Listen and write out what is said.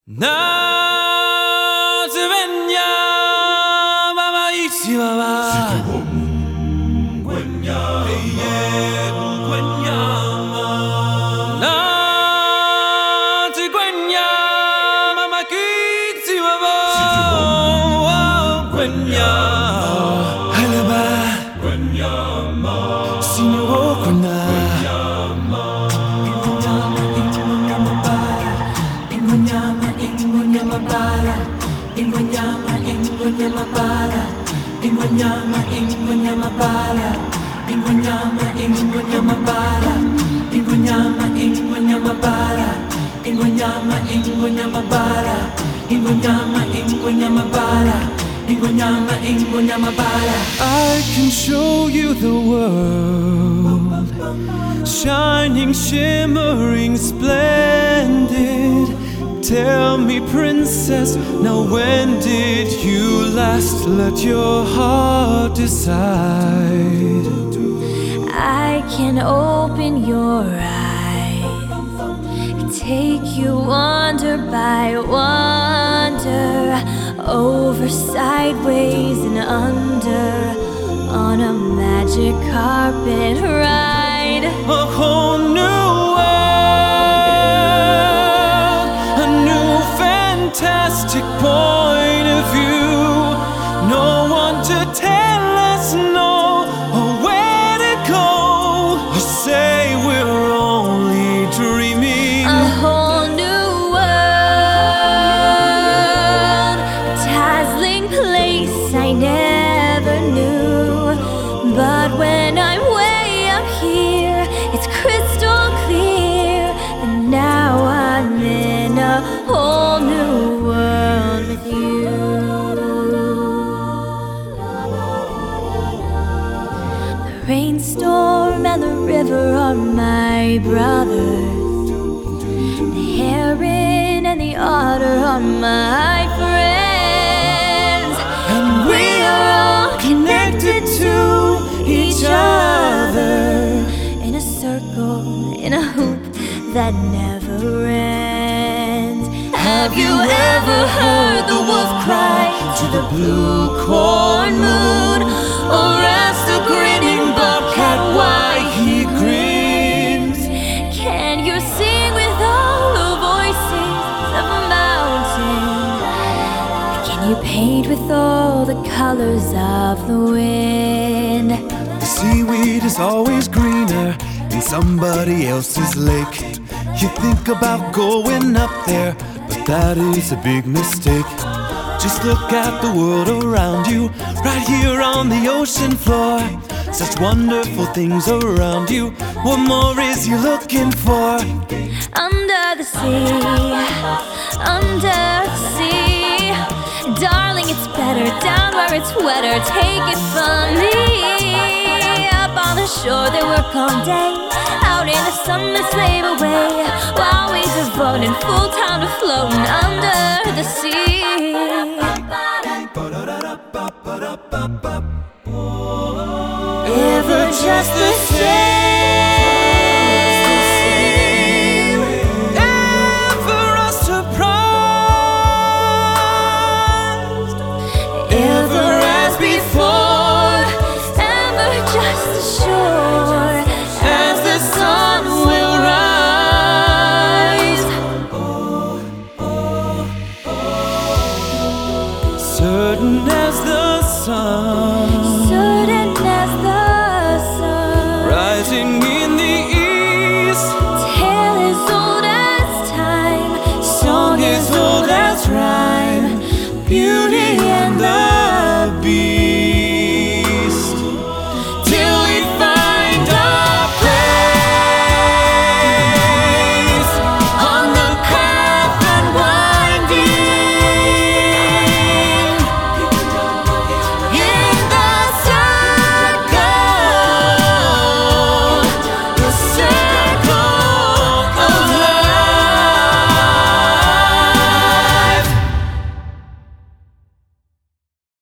나즈벤야 마마이치와와 시트곰괭냐 에이예곰괭냐 나즈괭냐 마마키치와와 시트곰괭냐 할라바 괭냐마 시뇨괭나 I can show you the world, shining, shimmering, splendid. Tell me, princess, now when did you last let your heart decide? I can open your eyes, take you wonder by wonder, over, sideways, and under, on a magic carpet ride. A whole new world, a new fantastic point of view. No one to tell us no, or where to go, or say we're only dreaming. A whole new world, a dazzling place I never knew. But when I'm way up here, it's crystal clear. And now I'm in a whole new world with you. The rainstorm and the river are my brothers. The heron and the otter are my friends. And we are all connected to each other In a circle, in a hoop that never ends. Have you ever heard the wolf cry to the blue corn moon, or ask the grinning bobcat why he grins? Can you sing with all the voices of a mountain? Can you paint with all the colors of the wind? The seaweed is always greener in somebody else's lake. You think about going up there, but that is a big mistake. Just look at the world around you, right here on the ocean floor. Such wonderful things around you. What more is you looking for? Under the sea, under the sea. Darling, it's better down where it's wetter. Take it from me. Up on the shore they work all day, out in the sun they slave away, while we devoting full time to floating under the sea. Ever just the same, Ever a surprise, ever as before, ever just as sure as the sun will rise. Certain as the sun.